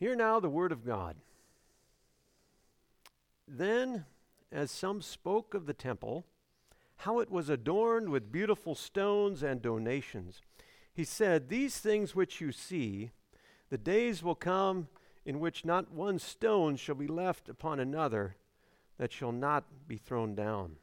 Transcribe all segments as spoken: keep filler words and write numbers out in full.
Hear now the word of God. Then, as some spoke of the temple, how it was adorned with beautiful stones and donations, he said, "These things which you see, the days will come in which not one stone shall be left upon another that shall not be thrown down."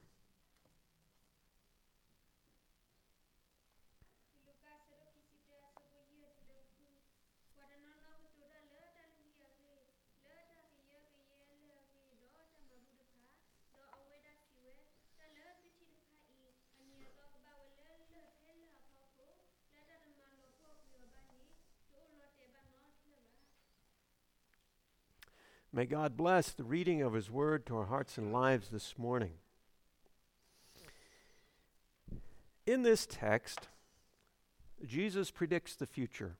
May God bless the reading of his word to our hearts and lives this morning. In this text, Jesus predicts the future.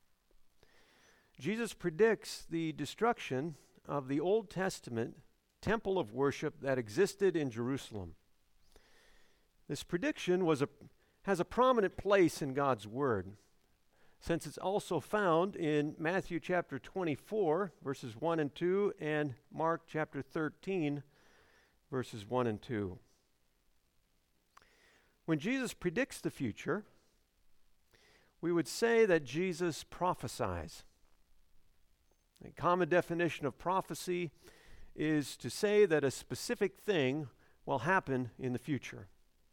Jesus predicts the destruction of the Old Testament temple of worship that existed in Jerusalem. This prediction was a, has a prominent place in God's word, since it's also found in Matthew chapter twenty-four, verses one and two, and Mark chapter thirteen, verses one and two. When Jesus predicts the future, we would say that Jesus prophesies. A common definition of prophecy is to say that a specific thing will happen in the future.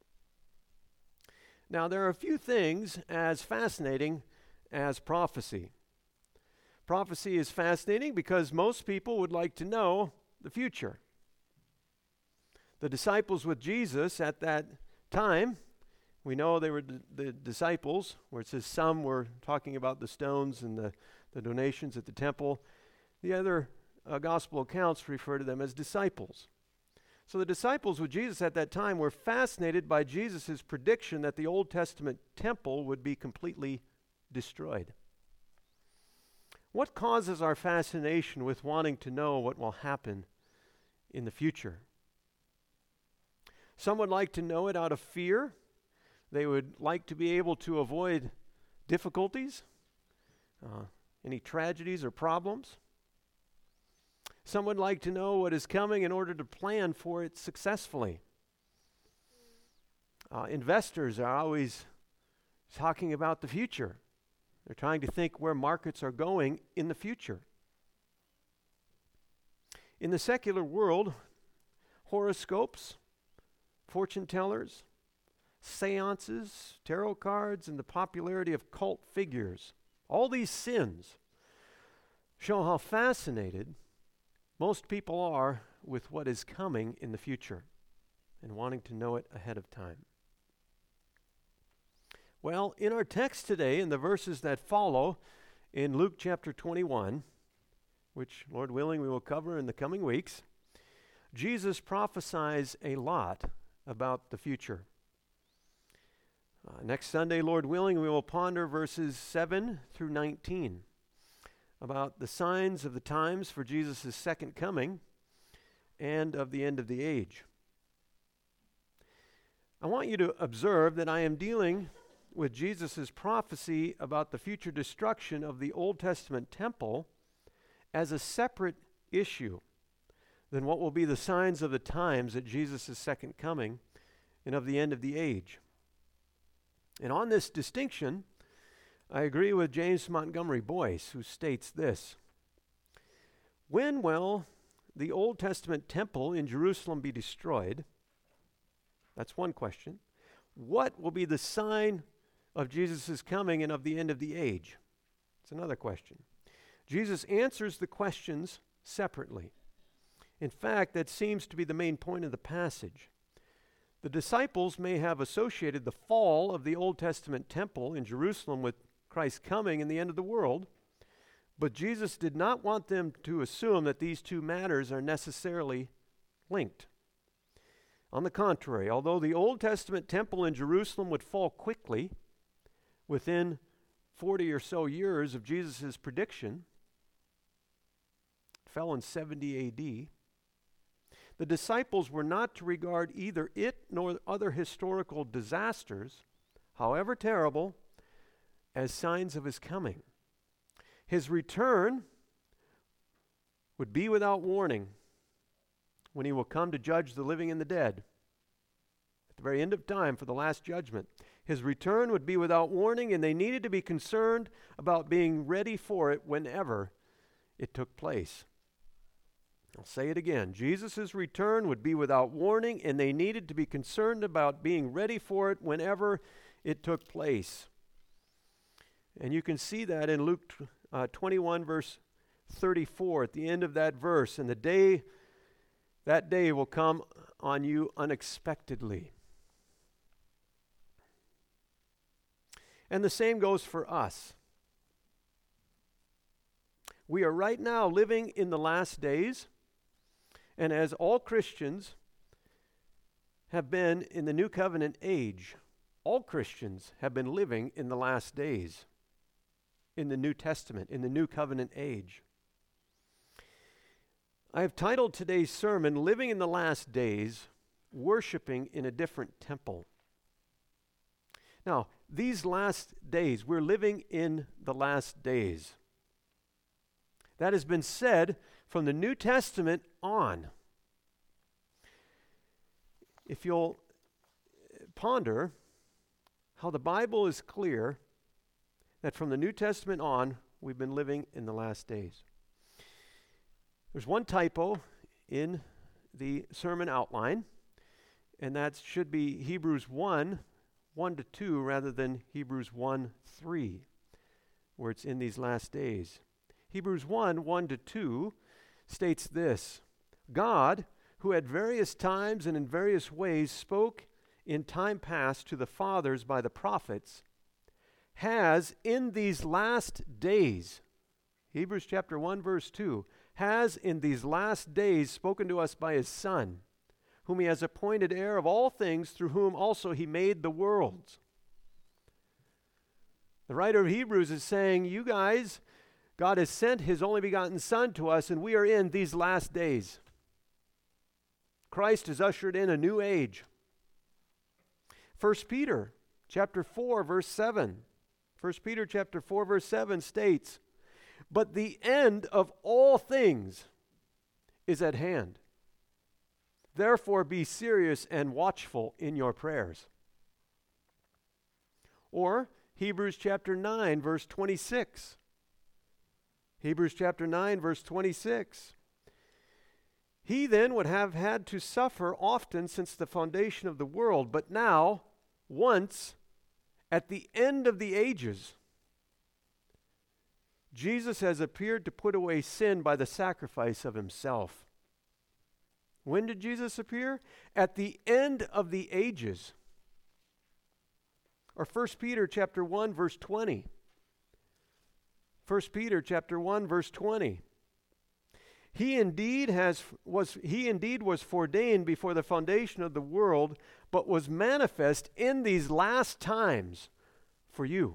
Now, there are a few things as fascinating as prophecy. Prophecy is fascinating because most people would like to know the future. The disciples with Jesus at that time, we know they were d- the disciples, where it says some were talking about the stones and the, the donations at the temple. The other uh, gospel accounts refer to them as disciples. So the disciples with Jesus at that time were fascinated by Jesus' prediction that the Old Testament temple would be completely destroyed. What causes our fascination with wanting to know what will happen in the future? Some would like to know it out of fear. They would like to be able to avoid difficulties, uh, any tragedies or problems. Some would like to know what is coming in order to plan for it successfully. Uh, investors are always talking about the future. They're trying to think where markets are going in the future. In the secular world, horoscopes, fortune tellers, seances, tarot cards, and the popularity of cult figures, all these sins show how fascinated most people are with what is coming in the future and wanting to know it ahead of time. Well, in our text today, in the verses that follow, in Luke chapter twenty-one, which, Lord willing, we will cover in the coming weeks, Jesus prophesies a lot about the future. Uh, next Sunday, Lord willing, we will ponder verses seven through nineteen about the signs of the times for Jesus' second coming and of the end of the age. I want you to observe that I am dealing with Jesus' prophecy about the future destruction of the Old Testament temple as a separate issue than what will be the signs of the times at Jesus' second coming and of the end of the age. And on this distinction, I agree with James Montgomery Boyce, who states this: when will the Old Testament temple in Jerusalem be destroyed? That's one question. What will be the sign of Jesus' coming and of the end of the age? It's another question. Jesus answers the questions separately. In fact, that seems to be the main point of the passage. The disciples may have associated the fall of the Old Testament temple in Jerusalem with Christ's coming and the end of the world, but Jesus did not want them to assume that these two matters are necessarily linked. On the contrary, although the Old Testament temple in Jerusalem would fall quickly, within forty or so years of Jesus' prediction, it fell in seventy A D, the disciples were not to regard either it nor other historical disasters, however terrible, as signs of his coming. His return would be without warning when he will come to judge the living and the dead. At the very end of time for the last judgment. His return would be without warning, and they needed to be concerned about being ready for it whenever it took place. I'll say it again. Jesus' return would be without warning, and they needed to be concerned about being ready for it whenever it took place. And you can see that in Luke uh, twenty-one, verse thirty-four, at the end of that verse. And the day, that day will come on you unexpectedly. And the same goes for us. We are right now living in the last days, and as all Christians have been in the New Covenant age, all Christians have been living in the last days, in the New Testament, in the New Covenant age. I have titled today's sermon, Living in the Last Days, Worshiping in a Different Temple. Now, these last days, we're living in the last days. That has been said from the New Testament on. If you'll ponder how the Bible is clear that from the New Testament on, we've been living in the last days. There's one typo in the sermon outline, and that should be Hebrews one, one to two, rather than Hebrews one, three, where it's in these last days. Hebrews one, one to two states this: God, who at various times and in various ways spoke in time past to the fathers by the prophets, has in these last days, Hebrews chapter one, verse two, has in these last days spoken to us by his Son, whom he has appointed heir of all things, through whom also he made the worlds. The writer of Hebrews is saying, you guys, God has sent his only begotten Son to us, and we are in these last days. Christ has ushered in a new age. First Peter chapter four, verse seven. First Peter chapter four, verse seven states, but the end of all things is at hand. Therefore be serious and watchful in your prayers. Or Hebrews chapter nine, verse twenty-six. Hebrews chapter nine, verse twenty-six. He then would have had to suffer often since the foundation of the world, but now, once, at the end of the ages, Jesus has appeared to put away sin by the sacrifice of himself. When did Jesus appear? At the end of the ages. Or First Peter chapter one, verse twenty. First Peter chapter one, verse twenty. He indeed has was he indeed was foreordained before the foundation of the world, but was manifest in these last times for you.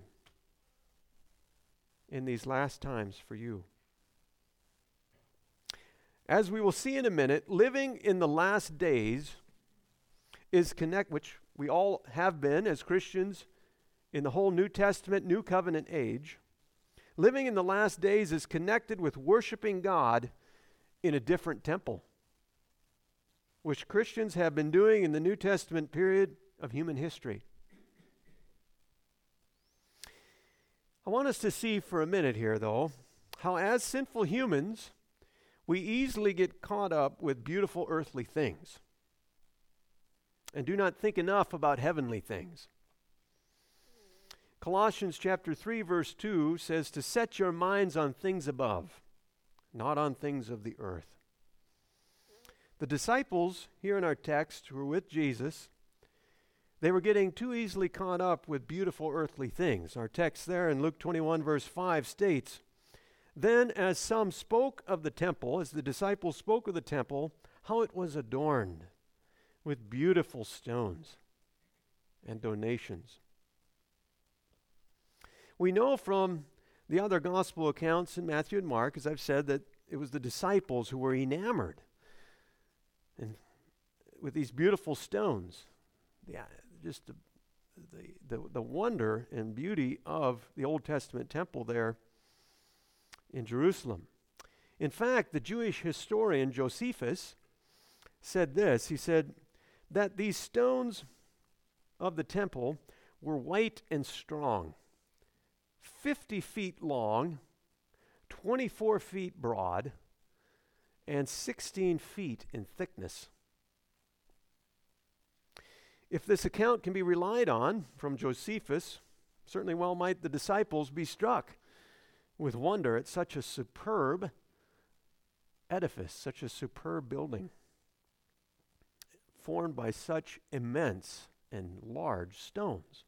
In these last times for you. As we will see in a minute, living in the last days is connect, which we all have been as Christians in the whole New Testament, New Covenant age. Living in the last days is connected with worshiping God in a different temple, which Christians have been doing in the New Testament period of human history. I want us to see for a minute here, though, how as sinful humans, we easily get caught up with beautiful earthly things and do not think enough about heavenly things. Colossians chapter three, verse two says to set your minds on things above, not on things of the earth. The disciples here in our text who were with Jesus, they were getting too easily caught up with beautiful earthly things. Our text there in Luke twenty-one, verse five states, then as some spoke of the temple, as the disciples spoke of the temple, how it was adorned with beautiful stones and donations. We know from the other gospel accounts in Matthew and Mark, as I've said, that it was the disciples who were enamored and with these beautiful stones. Yeah, just the, the, the, the wonder and beauty of the Old Testament temple there in Jerusalem. In fact, the Jewish historian Josephus said this. He said that these stones of the temple were white and strong, fifty feet long, twenty-four feet broad, and sixteen feet in thickness. If this account can be relied on from Josephus, certainly well might the disciples be struck with wonder at such a superb edifice, such a superb building, formed by such immense and large stones.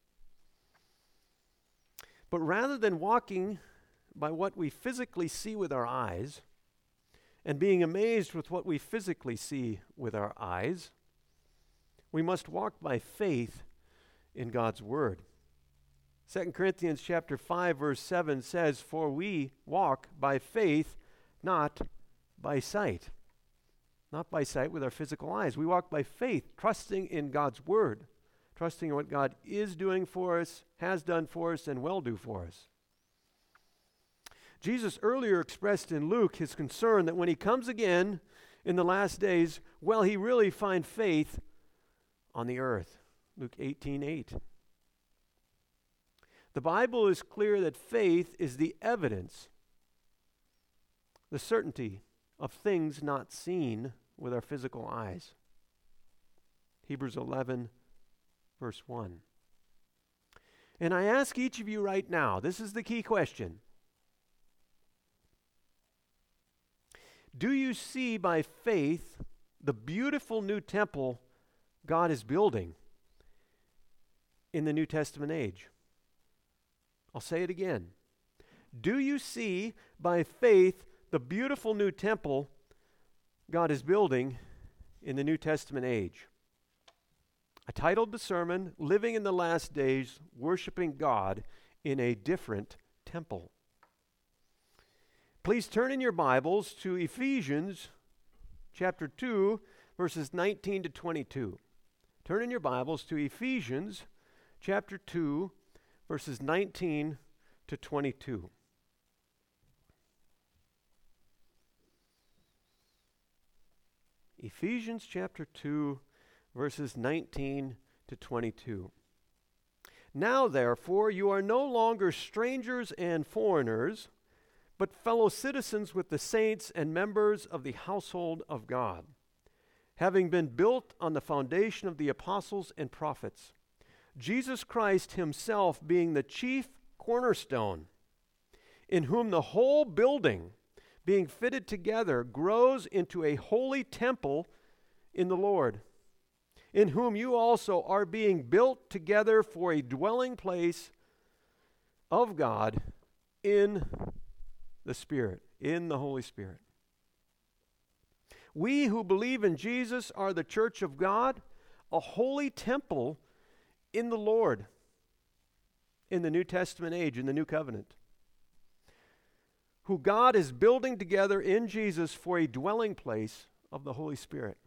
But rather than walking by what we physically see with our eyes and being amazed with what we physically see with our eyes, we must walk by faith in God's word. Second Corinthians chapter five verse seven says, "For we walk by faith, not by sight." Not by sight with our physical eyes. We walk by faith, trusting in God's word, trusting in what God is doing for us, has done for us, and will do for us. Jesus earlier expressed in Luke his concern that when he comes again in the last days, will he really find faith on the earth? Luke eighteen eight. The Bible is clear that faith is the evidence, the certainty of things not seen with our physical eyes. Hebrews eleven verse one. And I ask each of you right now, this is the key question. Do you see by faith the beautiful new temple God is building in the New Testament age? I'll say it again. Do you see by faith the beautiful new temple God is building in the New Testament age? I titled the sermon, Living in the Last Days, Worshiping God in a Different Temple. Please turn in your Bibles to Ephesians chapter two, verses nineteen to twenty-two. Turn in your Bibles to Ephesians chapter two, verses nineteen to twenty-two. Ephesians chapter two, verses nineteen to twenty-two. Now, therefore, you are no longer strangers and foreigners, but fellow citizens with the saints and members of the household of God, having been built on the foundation of the apostles and prophets, Jesus Christ himself being the chief cornerstone, in whom the whole building, being fitted together, grows into a holy temple in the Lord, in whom you also are being built together for a dwelling place of God in the Spirit, in the Holy Spirit. We who believe in Jesus are the church of God, a holy temple in the Lord, in the New Testament age, in the New Covenant, who God is building together in Jesus for a dwelling place of the Holy Spirit.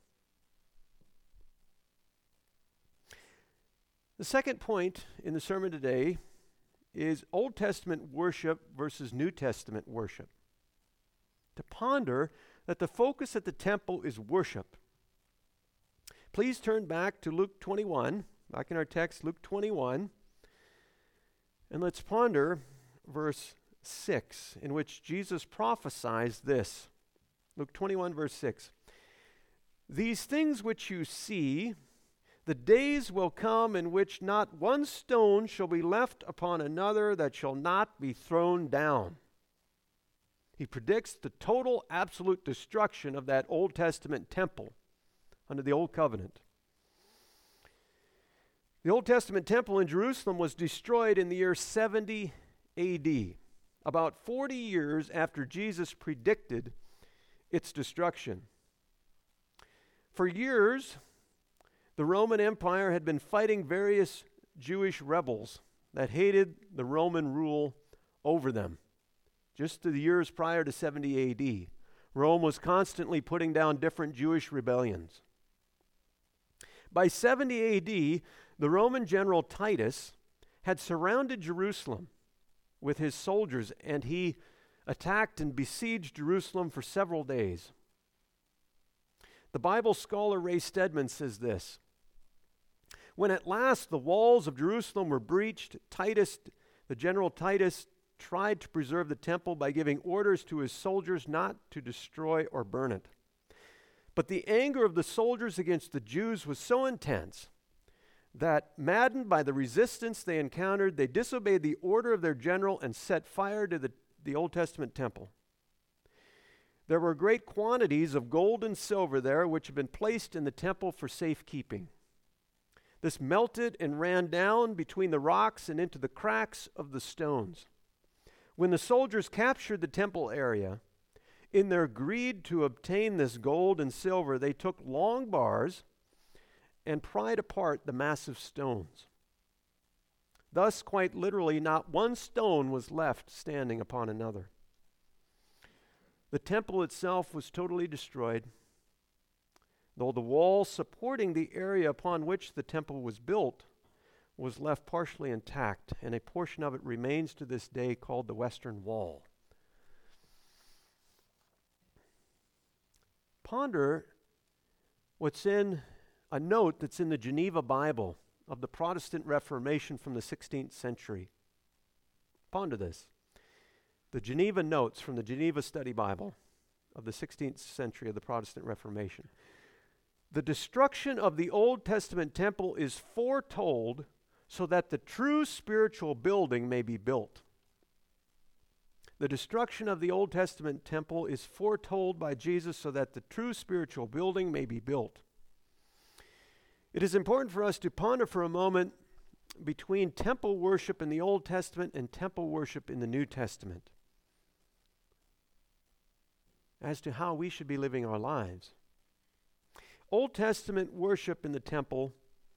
The second point in the sermon today is Old Testament worship versus New Testament worship. To ponder that the focus at the temple is worship. Please turn back to Luke twenty-one, back in our text, Luke twenty-one, and let's ponder verse six, in which Jesus prophesies this. Luke twenty-one, verse six. These things which you see, the days will come in which not one stone shall be left upon another that shall not be thrown down. He predicts the total, absolute destruction of that Old Testament temple under the Old Covenant. The Old Testament temple in Jerusalem was destroyed in the year seventy A D, about forty years after Jesus predicted its destruction. For years, the Roman Empire had been fighting various Jewish rebels that hated the Roman rule over them. Just the years prior to seventy A D, Rome was constantly putting down different Jewish rebellions. By seventy A D, the Roman general Titus had surrounded Jerusalem with his soldiers, and he attacked and besieged Jerusalem for several days. The Bible scholar Ray Stedman says this: when at last the walls of Jerusalem were breached, Titus, the general Titus, tried to preserve the temple by giving orders to his soldiers not to destroy or burn it. But the anger of the soldiers against the Jews was so intense that, maddened by the resistance they encountered, they disobeyed the order of their general and set fire to the, the Old Testament temple. There were great quantities of gold and silver there, which had been placed in the temple for safekeeping. This melted and ran down between the rocks and into the cracks of the stones. When the soldiers captured the temple area, in their greed to obtain this gold and silver, they took long bars and pried apart the massive stones. Thus, quite literally, not one stone was left standing upon another. The temple itself was totally destroyed, though the wall supporting the area upon which the temple was built was left partially intact, and a portion of it remains to this day, called the Western Wall. Ponder what's in a note that's in the Geneva Bible of the Protestant Reformation from the sixteenth century. Ponder this. The Geneva Notes from the Geneva Study Bible of the sixteenth century of the Protestant Reformation. The destruction of the Old Testament temple is foretold so that the true spiritual building may be built. The destruction of the Old Testament temple is foretold by Jesus so that the true spiritual building may be built. It is important for us to ponder for a moment between temple worship in the Old Testament and temple worship in the New Testament as to how we should be living our lives. Old Testament worship in the temple.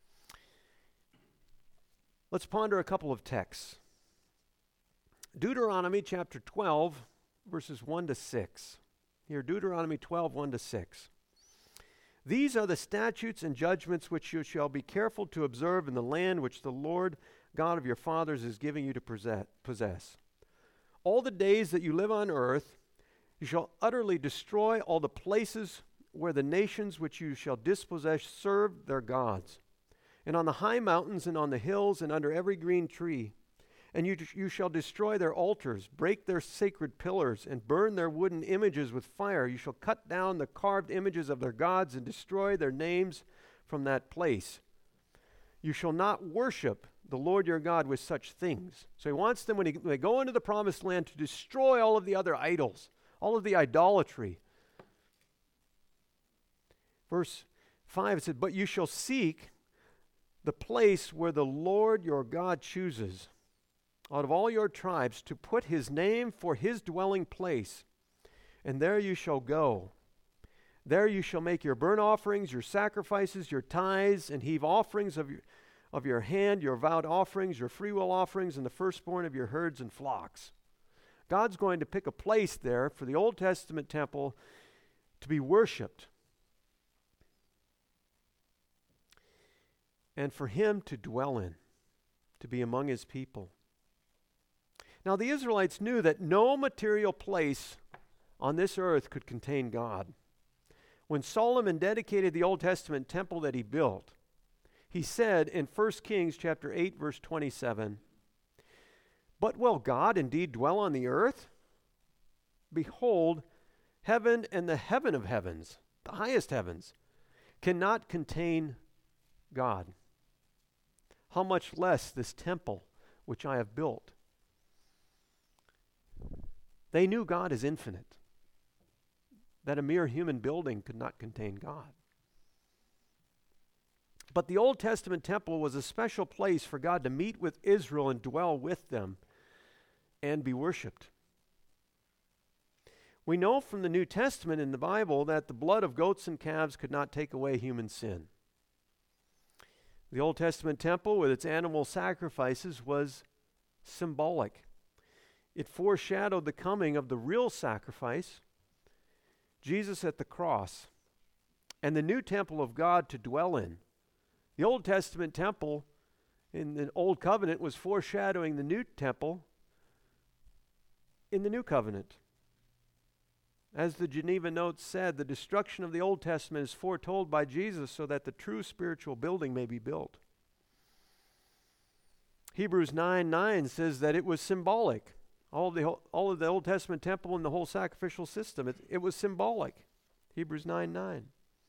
Let's ponder a couple of texts. Deuteronomy chapter twelve, verses one to six. Here, Deuteronomy twelve, one to six. These are the statutes and judgments which you shall be careful to observe in the land which the Lord God of your fathers is giving you to possess. All the days that you live on earth, you shall utterly destroy all the places where the nations which you shall dispossess serve their gods, and on the high mountains and on the hills and under every green tree. And you, you shall destroy their altars, break their sacred pillars, and burn their wooden images with fire. You shall cut down the carved images of their gods and destroy their names from that place. You shall not worship the Lord your God with such things. So he wants them, when, he, when they go into the promised land, to destroy all of the other idols, all of the idolatry. Verse five, it said, but you shall seek the place where the Lord your God chooses out of all your tribes to put his name for his dwelling place, and there you shall go. There you shall make your burnt offerings, your sacrifices, your tithes, and heave offerings of your, of your hand, your vowed offerings, your freewill offerings, and the firstborn of your herds and flocks. God's going to pick a place there for the Old Testament temple to be worshipped, and for him to dwell in, to be among his people. Now the Israelites knew that no material place on this earth could contain God. When Solomon dedicated the Old Testament temple that he built, he said in First Kings chapter eight, verse twenty-seven, but will God indeed dwell on the earth? Behold, heaven and the heaven of heavens, the highest heavens, cannot contain God. How much less this temple which I have built? They knew God is infinite, that a mere human building could not contain God. But the Old Testament temple was a special place for God to meet with Israel and dwell with them and be worshipped. We know from the New Testament in the Bible that the blood of goats and calves could not take away human sin. The Old Testament temple with its animal sacrifices was symbolic. It foreshadowed the coming of the real sacrifice, Jesus at the cross, and the new temple of God to dwell in. The Old Testament temple in the Old Covenant was foreshadowing the new temple in the New Covenant. As the Geneva Notes said, the destruction of the Old Testament is foretold by Jesus so that the true spiritual building may be built. Hebrews nine nine says that it was symbolic. All of the, all of the Old Testament temple and the whole sacrificial system, it, it was symbolic. Hebrews nine nine.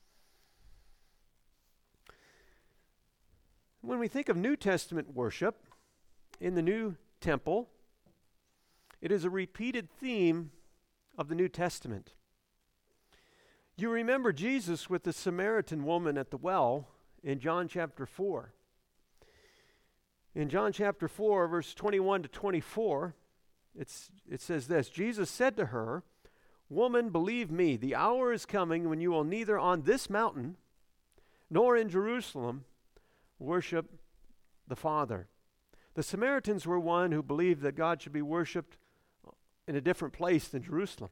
When we think of New Testament worship in the New Temple, it is a repeated theme of the New Testament. You remember Jesus with the Samaritan woman at the well in John chapter four. In John chapter four, verse twenty-one to twenty-four, it's, it says this, Jesus said to her, "Woman, believe me, the hour is coming when you will neither on this mountain nor in Jerusalem worship the Father." The Samaritans were one who believed that God should be worshipped in a different place than Jerusalem.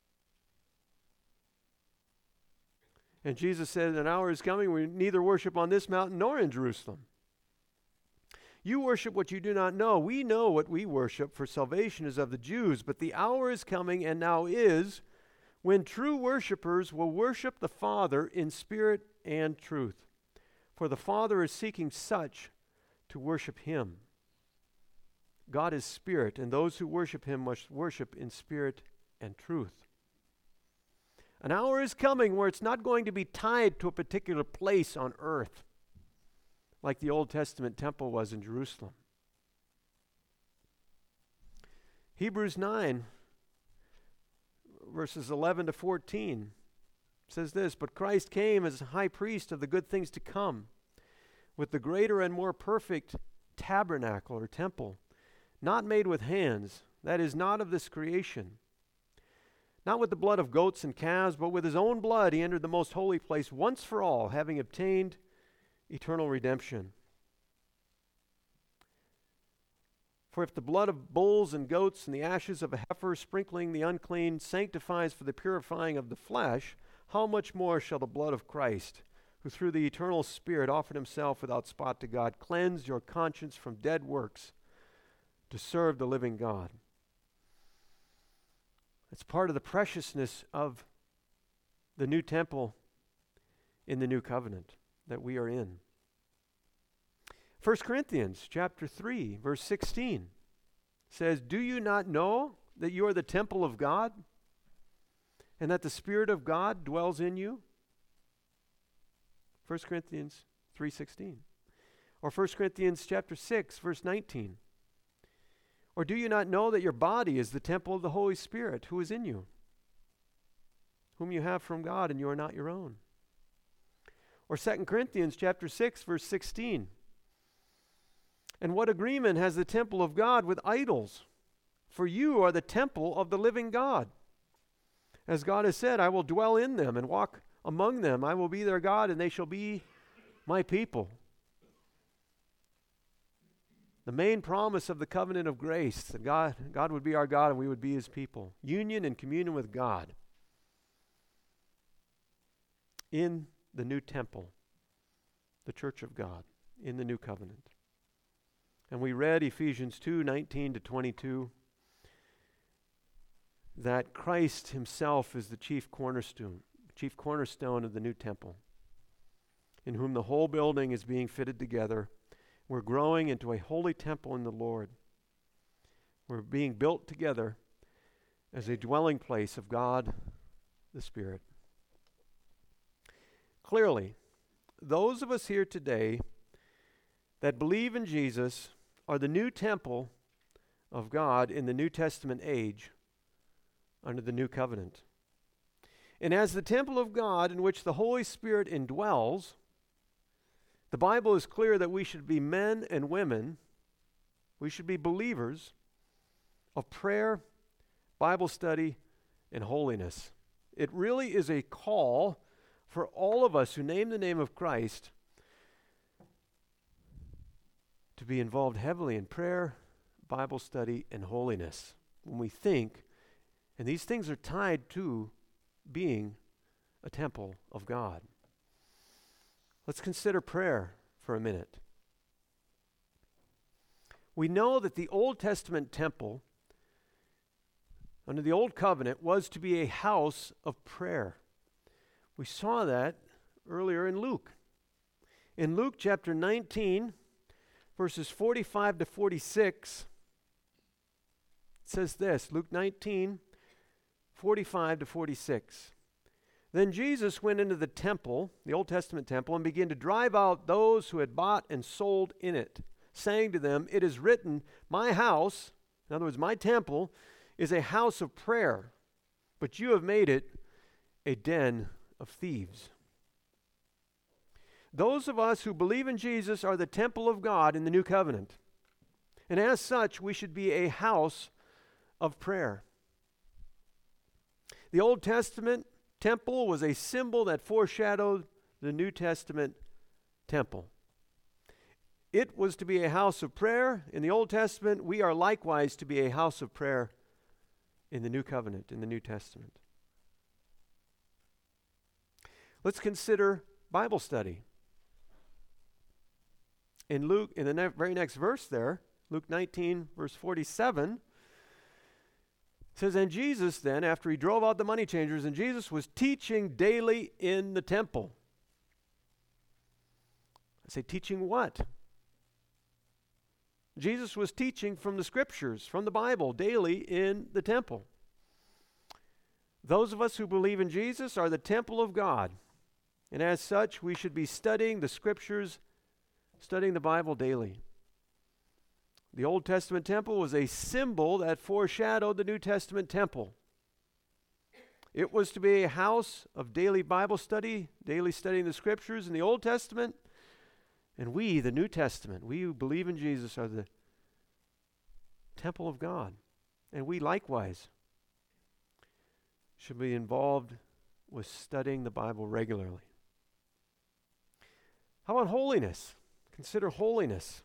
And Jesus said, "An hour is coming when we neither worship on this mountain nor in Jerusalem. You worship what you do not know. We know what we worship, for salvation is of the Jews. But the hour is coming, and now is, when true worshipers will worship the Father in spirit and truth. For the Father is seeking such to worship him. God is spirit, and those who worship him must worship in spirit and truth." An hour is coming where it's not going to be tied to a particular place on earth, like the Old Testament temple was in Jerusalem. Hebrews nine, verses eleven to fourteen, says this, "But Christ came as high priest of the good things to come, with the greater and more perfect tabernacle or temple, not made with hands, that is, not of this creation. Not with the blood of goats and calves, but with his own blood he entered the most holy place once for all, having obtained eternal redemption. For if the blood of bulls and goats and the ashes of a heifer sprinkling the unclean sanctifies for the purifying of the flesh, how much more shall the blood of Christ, who through the eternal Spirit offered himself without spot to God, cleanse your conscience from dead works to serve the living God." It's part of the preciousness of the new temple in the new covenant that we are in. First Corinthians chapter three, verse sixteen says, "Do you not know that you are the temple of God and that the Spirit of God dwells in you?" First Corinthians three sixteen. Or First Corinthians chapter six, verse nineteen. "Or do you not know that your body is the temple of the Holy Spirit who is in you, whom you have from God, and you are not your own?" Or Second Corinthians chapter six, verse sixteen. "And what agreement has the temple of God with idols? For you are the temple of the living God. As God has said, I will dwell in them and walk among them. I will be their God, and they shall be my people." The main promise of the covenant of grace, that God, God would be our God and we would be his people. Union and communion with God in the new temple, the church of God, in the new covenant. And we read Ephesians two nineteen to twenty-two, that Christ himself is the chief cornerstone, chief cornerstone of the new temple, in whom the whole building is being fitted together. We're growing into a holy temple in the Lord. We're being built together as a dwelling place of God the Spirit. Clearly, those of us here today that believe in Jesus are the new temple of God in the New Testament age under the new covenant. And as the temple of God in which the Holy Spirit indwells, the Bible is clear that we should be men and women, we should be believers of prayer, Bible study, and holiness. It really is a call for all of us who name the name of Christ to be involved heavily in prayer, Bible study, and holiness. When we think, and these things are tied to being a temple of God. Let's consider prayer for a minute. We know that the Old Testament temple under the old covenant was to be a house of prayer. We saw that earlier in Luke. In Luke chapter nineteen, verses forty-five to forty-six, it says this, Luke nineteen, forty-five to forty-six. Then Jesus went into the temple, the Old Testament temple, and began to drive out those who had bought and sold in it, saying to them, "It is written, my house," in other words, my temple, "is a house of prayer, but you have made it a den of thieves." Those of us who believe in Jesus are the temple of God in the new covenant. And as such, we should be a house of prayer. The Old Testament temple was a symbol that foreshadowed the New Testament temple. It was to be a house of prayer. In the Old Testament, we are likewise to be a house of prayer in the New Covenant, in the New Testament. Let's consider Bible study. In Luke, in the ne- very next verse there, Luke nineteen, verse forty-seven, it says, "And Jesus then, after he drove out the money changers, and Jesus was teaching daily in the temple." I say, teaching what? Jesus was teaching from the Scriptures, from the Bible, daily in the temple. Those of us who believe in Jesus are the temple of God. And as such, we should be studying the Scriptures, studying the Bible daily. The Old Testament temple was a symbol that foreshadowed the New Testament temple. It was to be a house of daily Bible study, daily studying the Scriptures in the Old Testament. And we, the New Testament, we who believe in Jesus, are the temple of God. And we likewise should be involved with studying the Bible regularly. How about holiness? Consider holiness.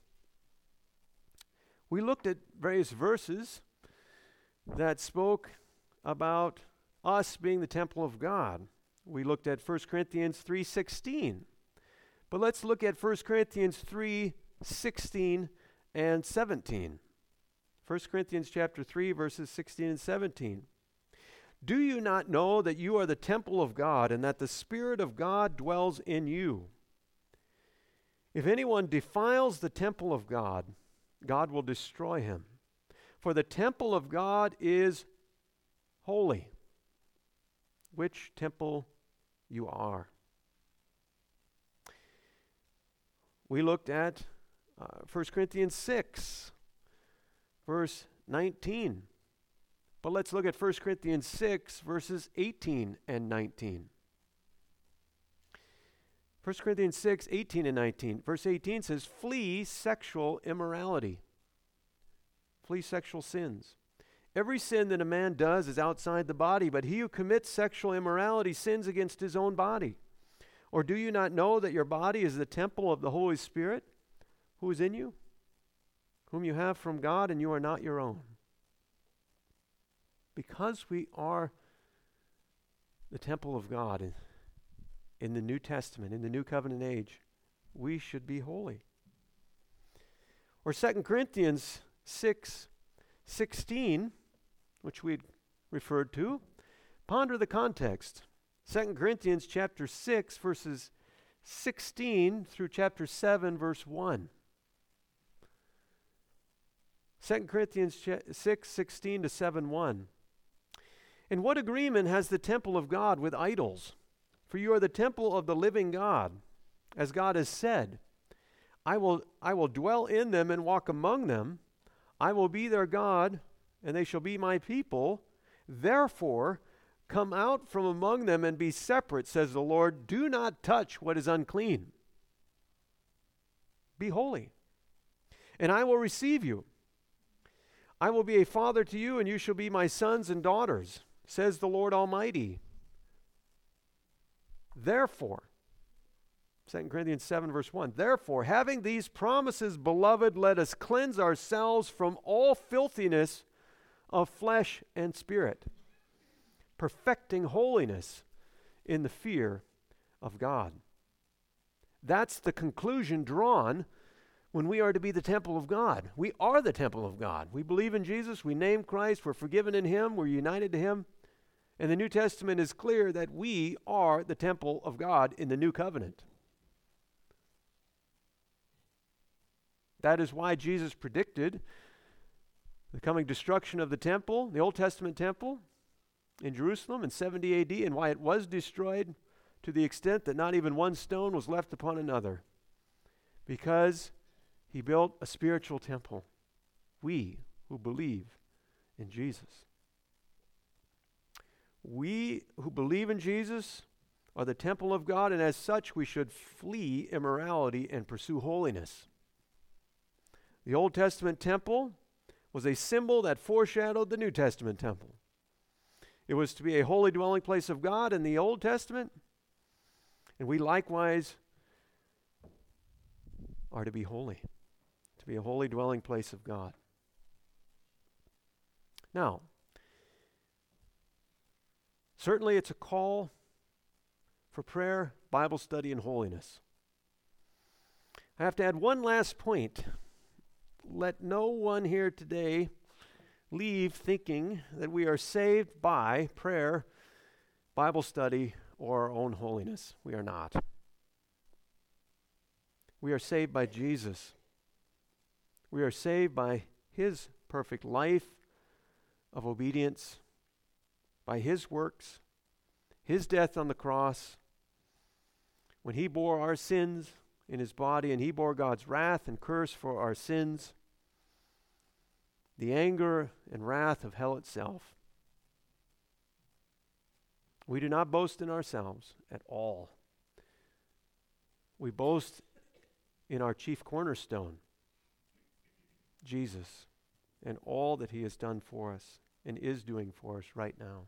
We looked at various verses that spoke about us being the temple of God. We looked at First Corinthians three sixteen. But let's look at First Corinthians three sixteen and seventeen. First Corinthians chapter three, verses sixteen and seventeen. "Do you not know that you are the temple of God, and that the Spirit of God dwells in you? If anyone defiles the temple of God, God will destroy him. For the temple of God is holy, which temple you are." We looked at uh, First Corinthians six, verse nineteen. But let's look at First Corinthians six, verses eighteen and nineteen. First Corinthians six, eighteen and nineteen. Verse eighteen says, "Flee sexual immorality." Flee sexual sins. "Every sin that a man does is outside the body, but he who commits sexual immorality sins against his own body. Or do you not know that your body is the temple of the Holy Spirit, who is in you, whom you have from God, and you are not your own?" Because we are the temple of God in, in the New Testament, in the New Covenant age, we should be holy. Or Second Corinthians six sixteen, which we had referred to. Ponder the context. Second Corinthians chapter six, verses sixteen through chapter seven, verse one. Second Corinthians six, sixteen to seven, one. "And what agreement has the temple of God with idols? For you are the temple of the living God. As God has said, I will, I will dwell in them and walk among them. I will be their God, and they shall be my people. Therefore, come out from among them and be separate, says the Lord. Do not touch what is unclean. Be holy, and I will receive you. I will be a father to you, and you shall be my sons and daughters, says the Lord Almighty. Therefore," Second Corinthians seven, verse one, "Therefore, having these promises, beloved, let us cleanse ourselves from all filthiness of flesh and spirit, perfecting holiness in the fear of God." That's the conclusion drawn when we are to be the temple of God. We are the temple of God. We believe in Jesus, we name Christ, we're forgiven in Him, we're united to Him. And the New Testament is clear that we are the temple of God in the new covenant. That is why Jesus predicted the coming destruction of the temple, the Old Testament temple in Jerusalem in seventy A D, and why it was destroyed to the extent that not even one stone was left upon another. Because He built a spiritual temple. We who believe in Jesus. We who believe in Jesus are the temple of God, and as such we should flee immorality and pursue holiness. The Old Testament temple was a symbol that foreshadowed the New Testament temple. It was to be a holy dwelling place of God in the Old Testament, and we likewise are to be holy, to be a holy dwelling place of God. Now, certainly it's a call for prayer, Bible study, and holiness. I have to add one last point. Let no one here today leave thinking that we are saved by prayer, Bible study, or our own holiness. We are not. We are saved by Jesus. We are saved by His perfect life of obedience, by His works, His death on the cross, when He bore our sins in His body and He bore God's wrath and curse for our sins, the anger and wrath of hell itself. We do not boast in ourselves at all. We boast in our chief cornerstone, Jesus, and all that He has done for us and is doing for us right now.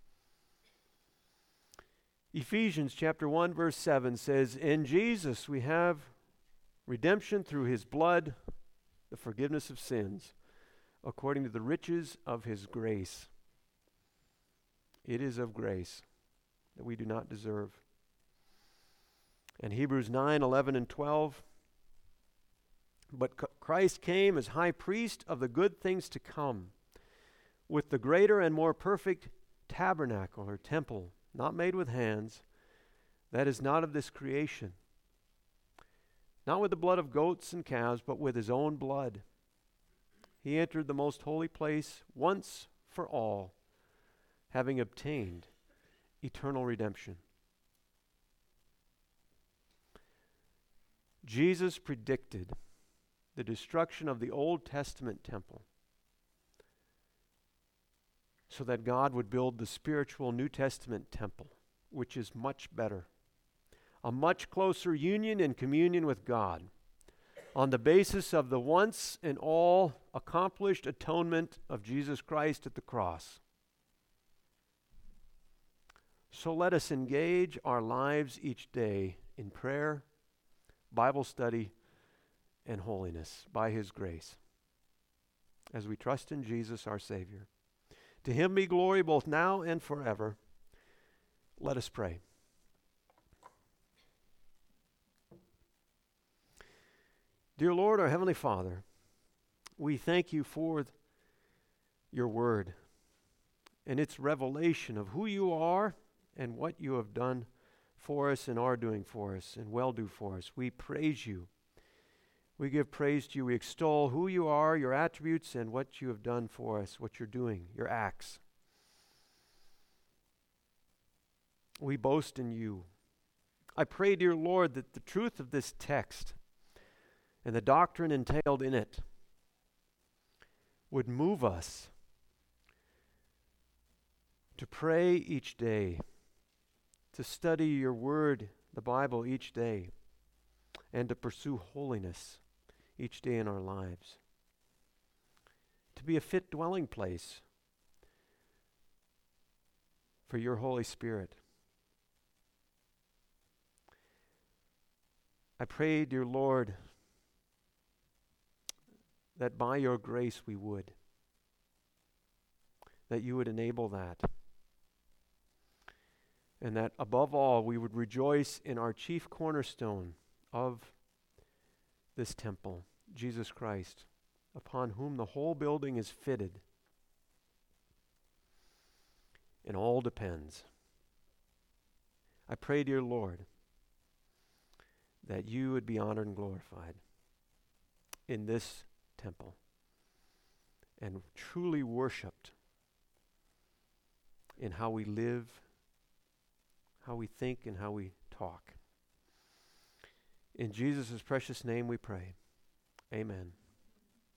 Ephesians chapter one verse seven says, "In Jesus we have redemption through His blood, the forgiveness of sins, according to the riches of His grace." It is of grace that we do not deserve. And Hebrews nine, eleven, and twelve, "But Christ came as high priest of the good things to come, with the greater and more perfect tabernacle," or temple, "not made with hands, that is not of this creation. Not with the blood of goats and calves, but with His own blood. He entered the most holy place once for all, having obtained eternal redemption." Jesus predicted the destruction of the Old Testament temple so that God would build the spiritual New Testament temple, which is much better, a much closer union and communion with God, on the basis of the once and all accomplished atonement of Jesus Christ at the cross. So let us engage our lives each day in prayer, Bible study, and holiness by His grace, as we trust in Jesus our Savior. To Him be glory both now and forever. Let us pray. Dear Lord, our Heavenly Father, we thank You for th- Your Word and its revelation of who You are and what You have done for us and are doing for us and will do for us. We praise You. We give praise to You. We extol who You are, Your attributes, and what You have done for us, what You're doing, Your acts. We boast in You. I pray, dear Lord, that the truth of this text and the doctrine entailed in it would move us to pray each day, to study Your Word, the Bible, each day, and to pursue holiness each day in our lives, to be a fit dwelling place for Your Holy Spirit. I pray, dear Lord, that by Your grace we would, that You would enable that, and that above all we would rejoice in our chief cornerstone of this temple, Jesus Christ, upon whom the whole building is fitted. And all depends. I pray, dear Lord, that you would be honored and glorified in this temple and truly worshiped in how we live, how we think, and how we talk. In Jesus' precious name we pray. Amen.